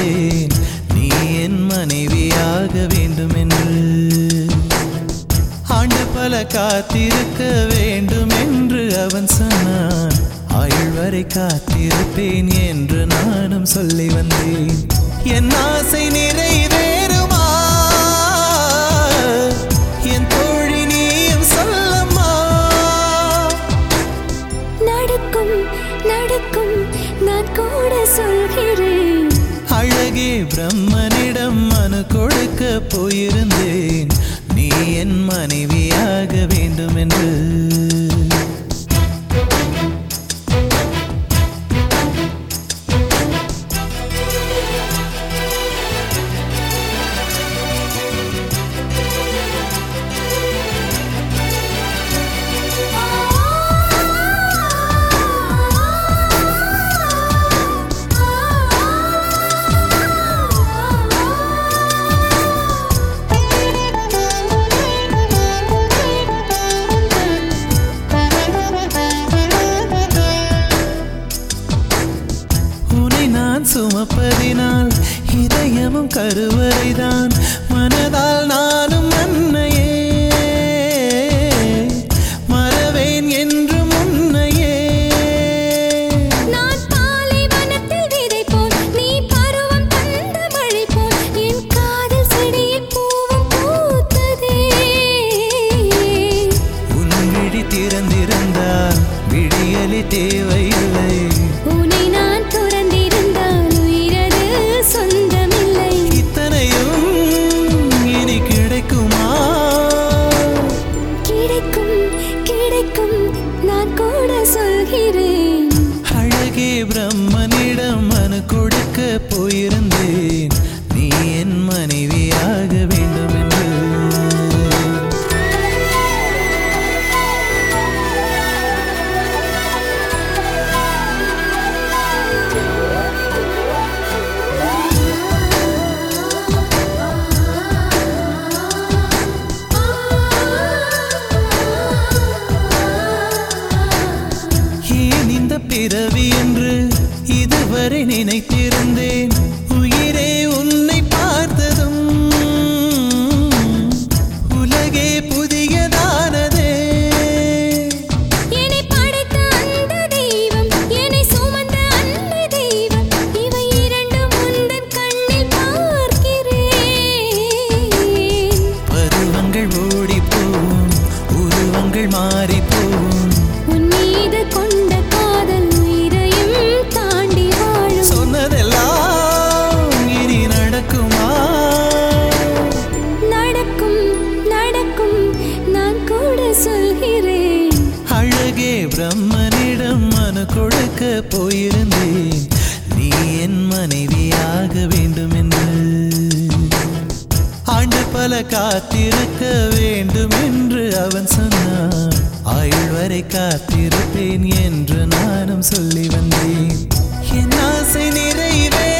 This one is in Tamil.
வந்தேன் நீ என் மனைவியாக வேண்டும் என்று. ஆண்டு பல காத்திருக்க வேண்டும் என்று அவன் சொன்னான். ஆயுள் வரை காத்திருப்பேன் என்று நானும் சொல்லி வந்தேன். என் ஆசை நிறைவேறுமா என் தோழி நீயும் சொல்லம்மா. நடக்கும் நடக்கும் நான் கூட சொல்கிறேன். அழகே பிரம்மனிடம் மனு கொடுக்க போயிருந்தேன் நீ என் மனைவியாக வேண்டும் என்று. சுமப்பதினால் இதயமும் கருவறைதான். மனதால் நானும் அன்னையே மறவேன் என்றும் உன்னையே. நான் பாலைவனத்தில் விதை போல் நீ பருவம் தந்த மழை போல் என் காதல் செடியில் பூவும் பூத்ததே. உன் விழி திறந்திருந்தால் விடியலி தேவையில்லை. உன்னை நான் துறந்திருந்தால் உயிரது சொந்தமில்லை. இத்தனையும் இனி கிடைக்குமா? கிடைக்கும் கிடைக்கும் நான் கூட சொல்கிறேன். அழகே பிரம்மனிடம் மனு கொடுக்க போயிருந்தேன் நீ என் மனைவியாக வேண்டும் என்று. ஏன் இந்த பிறவி என்று இதுவரை நினைத்திருந்தேன். உயிரே உன்னை பார்த்ததும் உலகே புதியதானதே. என்னை படைத்த அந்த தெய்வம் என்னை சுமந்த அந்த தெய்வம் இவை இரண்டும் உந்தன் கண்ணில் பார்க்கிறேன். பருவங்கள் ஓடிப்போம் உருவங்கள் மாறிப்போம். உன் மீது கொண்ட காதல் உயிரையும் தாண்டி வாழும். சொன்னதெல்லாம் இனி நடக்குமா? நடக்கும் நடக்கும் நான் கூட சொல்கிறேன். அழகே பிரம்மனிடம் மனு கொடுக்க போயிருந்தேன் நீ என் மனைவியாக வேண்டும் என்று. ஆண்டு பல காத்திருக்க வேண்டும் என்று அவன் சொன்னான். ஆயுள் வரை காத்திருப்பேன் என்று நானும் சொல்லி வந்தேன். என் ஆசை நிறைவே